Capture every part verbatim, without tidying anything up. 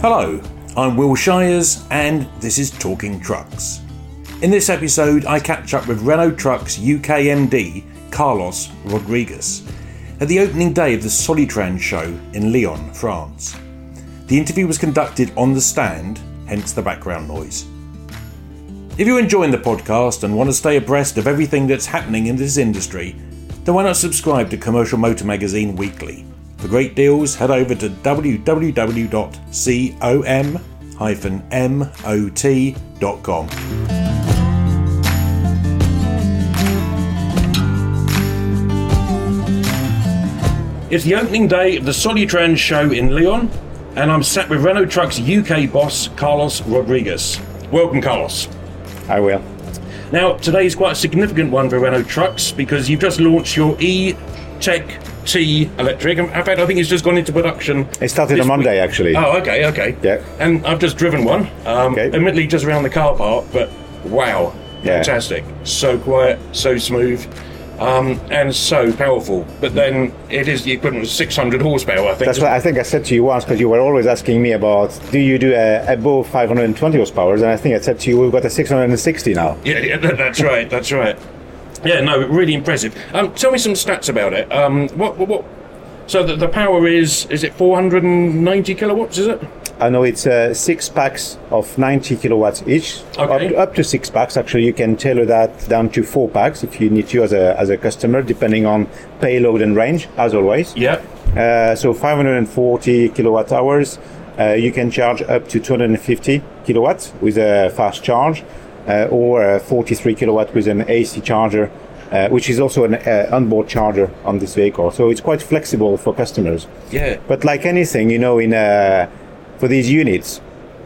Hello, I'm Will Shires and this is Talking Trucks. In this episode I catch up with Renault Trucks U K M D Carlos Rodriguez at the opening day of the Solitrans show in Lyon, France. The interview was conducted on the stand, hence the background noise. If you're enjoying the podcast and want to stay abreast of everything that's happening in this industry, then why not subscribe to Commercial Motor Magazine Weekly? For great deals, head over to w w w dot com mot dot com. It's the opening day of the Solitrans show in Lyon, and I'm sat with Renault Trucks U K boss Carlos Rodriguez. Welcome, Carlos. I will. Now, today's quite a significant one for Renault Trucks because you've just launched your E-Tech T electric. In fact, I think it's just gone into production. It started on Monday, week. actually. Oh, okay, okay. Yeah. And I've just driven one. Um, okay. Admittedly, just around the car park, but wow, yeah. Fantastic. So quiet, so smooth, um, and so powerful. But then it is the equivalent of six hundred horsepower, I think. That's what I think I said to you once, because you were always asking me about, do you do a, above five hundred twenty horsepower? And I think I said to you, we've got a six hundred sixty now. Yeah, yeah, that's right, that's right. Yeah, no, really impressive. Um, tell me some stats about it. Um, what, what, what? So the, the power is, is it four hundred ninety kilowatts, is it? I know it's uh, six packs of ninety kilowatts each, okay. up, up to six packs. Actually, you can tailor that down to four packs if you need to as a as a customer, depending on payload and range, as always. Yeah. Uh, so five hundred forty kilowatt hours. Uh, you can charge up to two hundred fifty kilowatts with a fast charge, uh, or uh, forty-three kilowatt with an A C charger. Uh, which is also an uh, onboard charger on this vehicle, so it's quite flexible for customers. Yeah. But like anything, you know, in uh, for these units,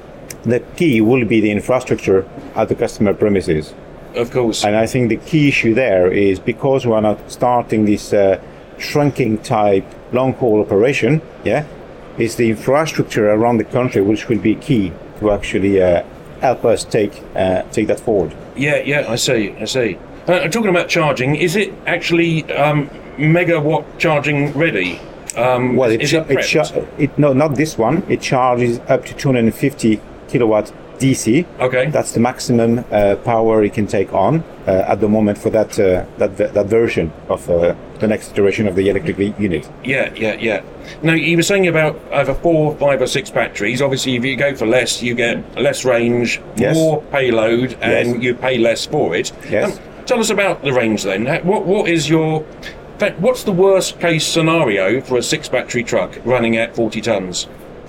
the key will be the infrastructure at the customer premises. Of course. And I think the key issue there is because we're not starting this uh, trunking type long haul operation. Yeah, is the infrastructure around the country which will be key to actually uh, help us take uh, take that forward. Yeah, yeah, I see, I see. Uh, talking about charging, is it actually um, megawatt charging ready? Um, well, it, is it, it, it, char- it no, not this one. It charges up to two hundred fifty kilowatt D C. Okay, that's the maximum uh, power it can take on uh, at the moment for that uh, that that version of uh, the next iteration of the electric unit. Yeah, yeah, yeah. Now you were saying about either four, five, or six batteries. Obviously, if you go for less, you get less range, yes. more payload, and yes. you pay less for it. Yes. Um, Tell us about the range then. What what is your, in fact, what's the worst case scenario for a six battery truck running at forty tons?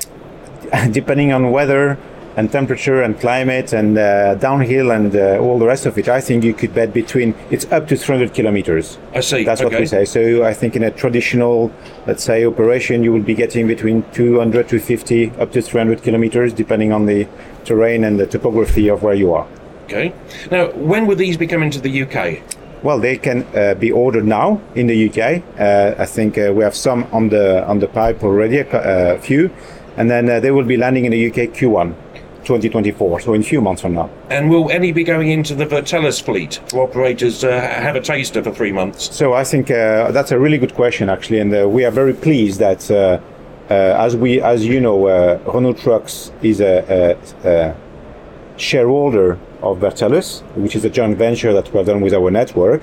Depending on weather and temperature and climate and uh, downhill and uh, all the rest of it, I think you could bet between, it's up to three hundred kilometers. I see. That's okay. what we say. So I think in a traditional, let's say, operation, you will be getting between two hundred, two hundred fifty, up to three hundred kilometers, depending on the terrain and the topography of where you are. Okay. Now, when will these be coming to the U K? Well, they can uh, be ordered now in the U K. Uh, I think uh, we have some on the on the pipe already, a uh, few, and then uh, they will be landing in the U K Q one twenty twenty-four, so in a few months from now. And will any be going into the Vertellus fleet for operators to uh, have a taster for three months? So I think uh, that's a really good question, actually, and uh, we are very pleased that, uh, uh, as we, as you know, uh, Renault Trucks is a, a, a shareholder of Vertellus, which is a joint venture that we have done with our network.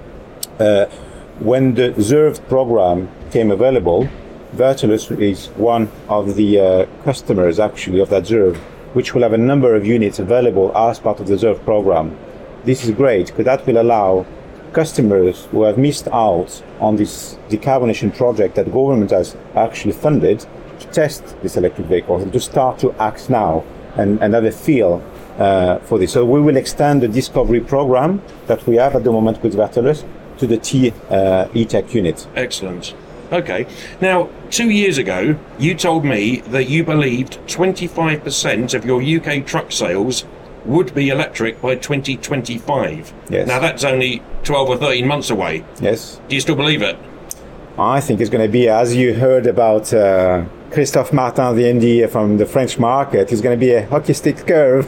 Uh, when the Z E R V program came available, Vertellus is one of the uh, customers actually of that Z E R V, which will have a number of units available as part of the Z E R V program. This is great because that will allow customers who have missed out on this decarbonation project that the government has actually funded to test this electric vehicles and to start to act now and, and have a feel Uh, for this. So we will extend the discovery program that we have at the moment with Vertellus to the T uh, E-Tech unit. Excellent. Okay. Now, two years ago, you told me that you believed twenty-five percent of your U K truck sales would be electric by twenty twenty-five. Yes. Now, that's only twelve or thirteen months away. Yes. Do you still believe it? I think it's going to be, as you heard about uh, Christophe Martin, the M D from the French market, it's going to be a hockey stick curve.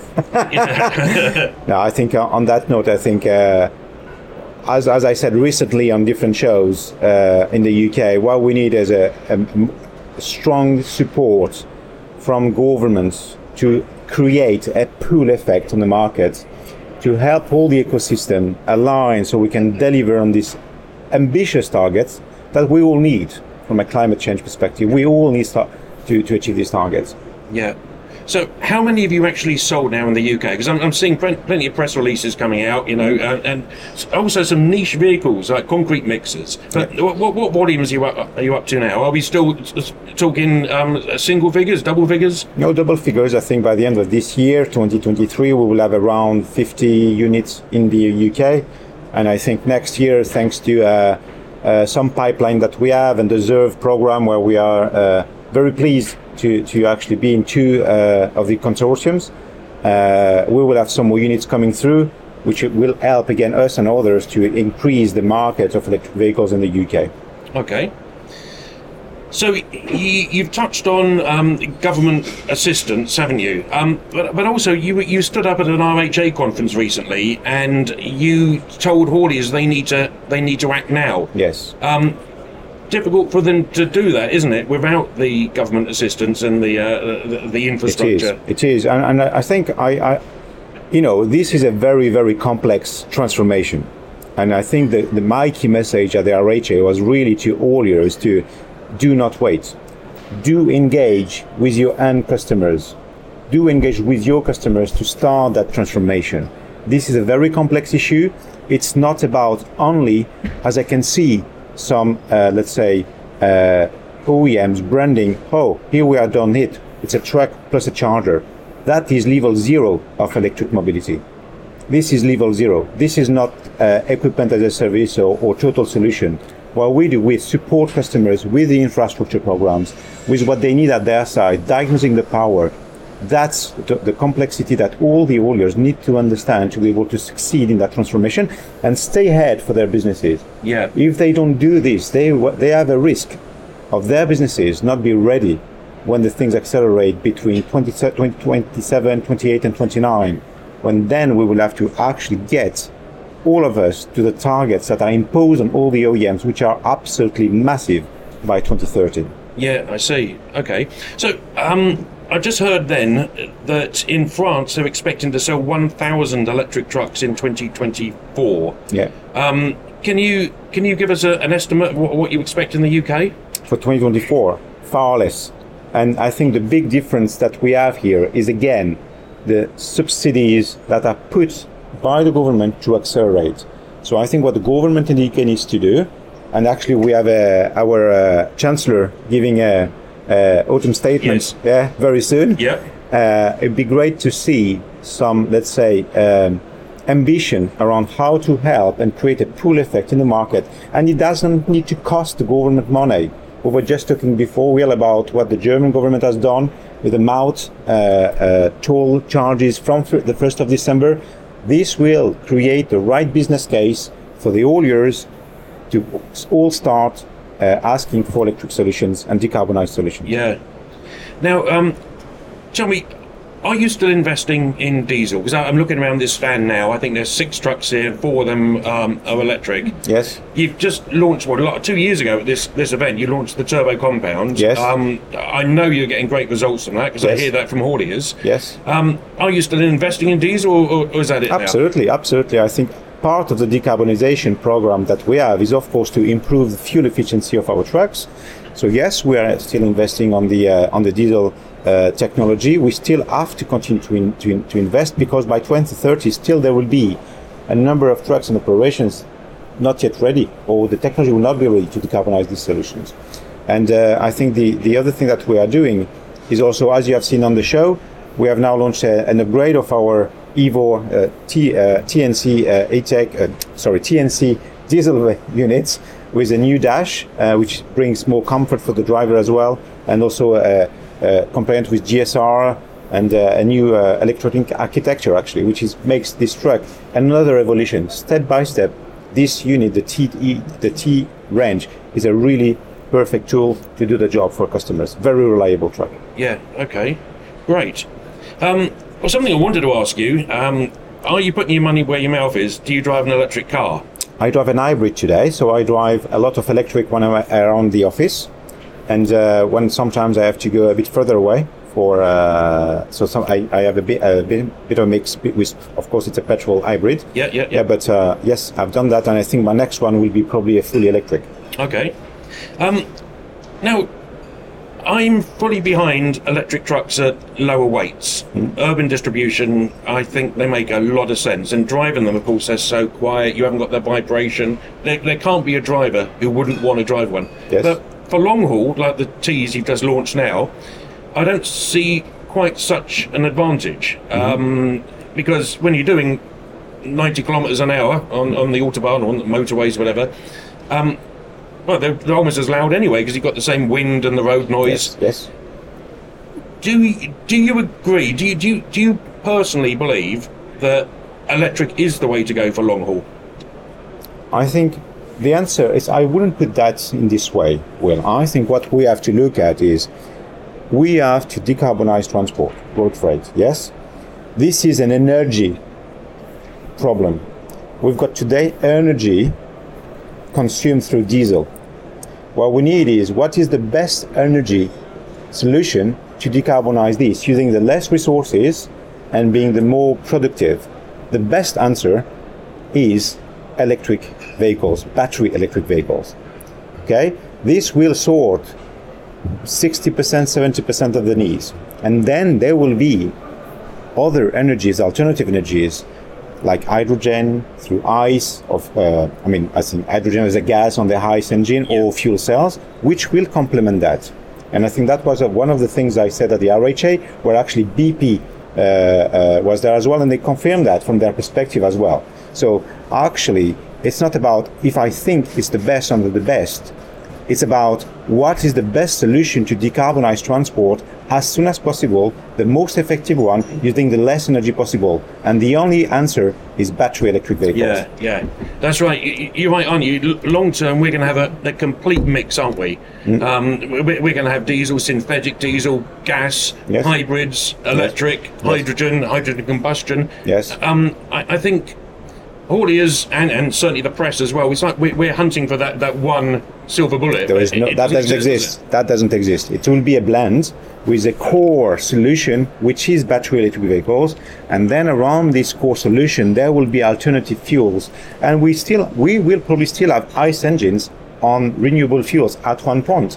No, I think uh, on that note, I think, uh, as as I said recently on different shows uh, in the U K, what we need is a, a, a strong support from governments to create a pull effect on the market, to help all the ecosystem align so we can deliver on these ambitious targets that we all need from a climate change perspective. We all need to, to achieve these targets. Yeah. So how many have you actually sold now in the U K? Because I'm, I'm seeing plenty of press releases coming out, you know, and, and also some niche vehicles like concrete mixers. But yeah. what, what volumes are you, up, are you up to now? Are we still talking um, single figures, double figures? No, double figures. I think by the end of this year, twenty twenty-three, we will have around fifty units in the U K. And I think next year, thanks to uh, uh, some pipeline that we have and the ZERV program, where we are uh, very pleased to, to actually be in two uh, of the consortiums, uh, we will have some more units coming through, which will help, again, us and others to increase the market of electric vehicles in the U K. Okay. So you, you've touched on um, government assistance, haven't you? Um, but, but also you you stood up at an R H A conference recently, and you told hauliers they need to they need to act now. Yes. Um, difficult for them to do that, isn't it, without the government assistance and the uh, the, the infrastructure? It is. It is, and, and I think I, I, you know, this is a very very complex transformation, and I think the the my key message at the R H A was really to hauliers to. Do not wait. Do engage with your end customers. Do engage with your customers to start that transformation. This is a very complex issue. It's not about only, as I can see, some, uh, let's say, uh, O E Ms branding, oh, here we are done it. It's a truck plus a charger. That is level zero of electric mobility. This is level zero. This is not uh, equipment as a service or, or total solution. What we do, we support customers with the infrastructure programs, with what they need at their side, diagnosing the power. That's the, the complexity that all the hauliers need to understand to be able to succeed in that transformation and stay ahead for their businesses. Yeah. If they don't do this, they they have a risk of their businesses not be ready when the things accelerate between twenty, twenty twenty-seven, twenty-eight and twenty-nine, when then we will have to actually get all of us to the targets that are imposed on all the O E Ms, which are absolutely massive by twenty thirty. Yeah, I see. Okay. So um, I just heard then that in France they're expecting to sell one thousand electric trucks in twenty twenty-four. Yeah. Um, can you can you give us a, an estimate of what, what you expect in the U K? For twenty twenty-four, far less. And I think the big difference that we have here is, again, the subsidies that are put by the government to accelerate. So I think what the government in the U K needs to do, and actually we have a, our uh, Chancellor giving a, a autumn statement yes. yeah, very soon. Yeah. Uh, it'd be great to see some, let's say, um, ambition around how to help and create a pull effect in the market. And it doesn't need to cost the government money. We were just talking before, well, about what the German government has done with the Maut uh, uh, toll charges from the first of December. This will create the right business case for the hauliers to all start uh, asking for electric solutions and decarbonized solutions. Yeah. Now, um, tell me, are you still investing in diesel? Because I'm looking around this stand now. I think there's six trucks here. Four of them um, are electric. Yes. You've just launched what a lot two years ago at this this event. You launched the Turbo Compound. Yes. Um, I know you're getting great results from that because yes. I hear that from hauliers. Yes. Um, are you still investing in diesel, or, or is that it? Absolutely, now? absolutely. I think part of the decarbonization program that we have is, of course, to improve the fuel efficiency of our trucks. So yes, we are still investing on the uh, on the diesel uh, technology. We still have to continue to, in, to, in, to invest, because by twenty thirty, still there will be a number of trucks in operations not yet ready, or the technology will not be ready to decarbonize these solutions. And uh, I think the, the other thing that we are doing is also, as you have seen on the show, we have now launched a, an upgrade of our Evo uh, T, uh, T N C uh, A-Tech, uh, sorry, T N C diesel units with a new dash, uh, which brings more comfort for the driver as well, and also uh, uh, compliant with G S R and uh, a new uh, electronic architecture, actually, which is makes this truck another evolution, step by step. This unit, the T, the T range, is a really perfect tool to do the job for customers. Very reliable truck. Yeah. Okay. Great. Um, well, something I wanted to ask you: um, are you putting your money where your mouth is? Do you drive an electric car? I drive an hybrid today, so I drive a lot of electric when I'm around the office, and uh, when sometimes I have to go a bit further away For uh, so some I, I have a bit a bit, bit of a mix with, of course it's a petrol hybrid. Yeah, yeah, yeah. Yeah, but uh, yes, I've done that, and I think my next one will be probably a fully electric. Okay. Um, now, I'm fully behind electric trucks at lower weights. Mm. Urban distribution, I think they make a lot of sense. And driving them, of course, they're so quiet. You haven't got the vibration. There, there can't be a driver who wouldn't want to drive one. Yes. But for long haul, like the T's you've just launched now, I don't see quite such an advantage. Mm-hmm. Um, because when you're doing ninety kilometres an hour on, on the Autobahn or on the motorways, whatever, um, well, they're, they're almost as loud anyway because you've got the same wind and the road noise. Yes. yes. Do you, do you agree? Do you, do you do you personally believe that electric is the way to go for long haul? I think the answer is I wouldn't put that in this way. Well, I think what we have to look at is we have to decarbonize transport, road freight. Yes, this is an energy problem. We've got today energy consumed through diesel. What we need is what is the best energy solution to decarbonize this, using the less resources and being the more productive. The best answer is electric vehicles, battery electric vehicles. Okay, this will sort sixty percent, seventy percent of the needs, and then there will be other energies, alternative energies, like hydrogen through ICE, of uh, I mean, I think hydrogen as a gas on the ICE engine, yeah. or fuel cells, which will complement that. And I think that was uh, one of the things I said at the R H A, where actually B P uh, uh, was there as well, and they confirmed that from their perspective as well. So actually, it's not about if I think it's the best under the best. It's about what is the best solution to decarbonize transport as soon as possible, the most effective one, using the less energy possible. And the only answer is battery electric vehicles. Yeah, yeah, that's right. You're right, aren't you? Long term, we're going to have a, a complete mix, aren't we? Mm. Um, we're, we're going to have diesel, synthetic diesel, gas, yes. hybrids, electric, yes. hydrogen, yes. hydrogen combustion. Yes. Um, I, I think hauliers and, and certainly the press as well, it's like we're, we're hunting for that, that one silver bullet. There is no, it, it that doesn't exist. exist. That doesn't exist. It will be a blend with a core solution, which is battery electric vehicles, and then around this core solution, there will be alternative fuels, and we still, we will probably still have ICE engines on renewable fuels at one point,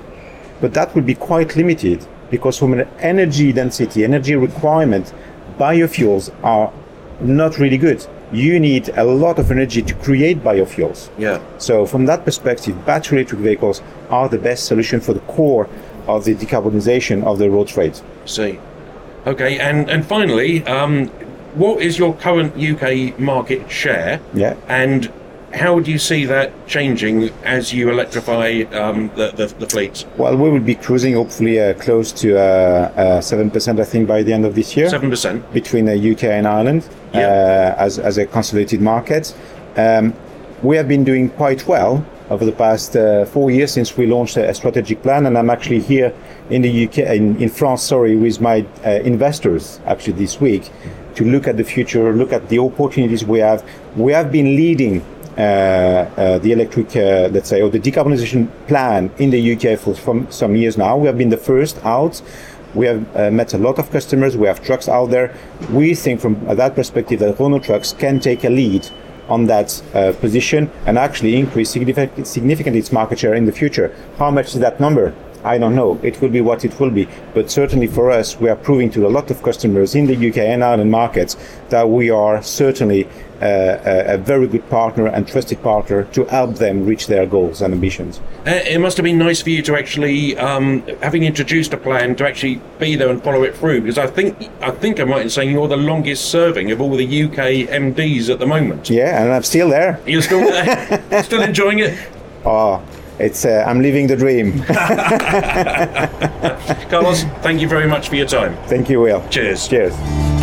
but that will be quite limited because from an energy density, energy requirement, biofuels are not really good. You need a lot of energy to create biofuels. Yeah. So from that perspective, battery electric vehicles are the best solution for the core of the decarbonization of the road freight. See. Okay, and, and finally, um, what is your current U K market share? Yeah. And how do you see that changing as you electrify um, the, the, the fleets? Well, we will be cruising hopefully uh, close to uh, uh, seven percent, I think, by the end of this year. seven percent? Between the U K and Ireland, yeah. uh, as, as a consolidated market. Um, we have been doing quite well over the past uh, four years since we launched a, a strategic plan, and I'm actually here in the U K, in, in France, sorry, with my uh, investors actually this week to look at the future, look at the opportunities we have. We have been leading Uh, uh, the electric, uh, let's say, or the decarbonization plan in the U K for from some years now. We have been the first out. We have uh, met a lot of customers. We have trucks out there. We think from that perspective that Renault Trucks can take a lead on that uh, position and actually increase significant, significantly its market share in the future. How much is that number? I don't know. It will be what it will be. But certainly for us, we are proving to a lot of customers in the U K and Ireland markets that we are certainly uh, a, a very good partner and trusted partner to help them reach their goals and ambitions. Uh, it must have been nice for you to actually, um, having introduced a plan, to actually be there and follow it through. Because I think I think I'm right in saying you're the longest serving of all the U K M Ds at the moment. Yeah, and I'm still there. You're still there? Still enjoying it? Oh, It's uh, I'm living the dream. Carlos, thank you very much for your time. Thank you, Will. Cheers. Cheers.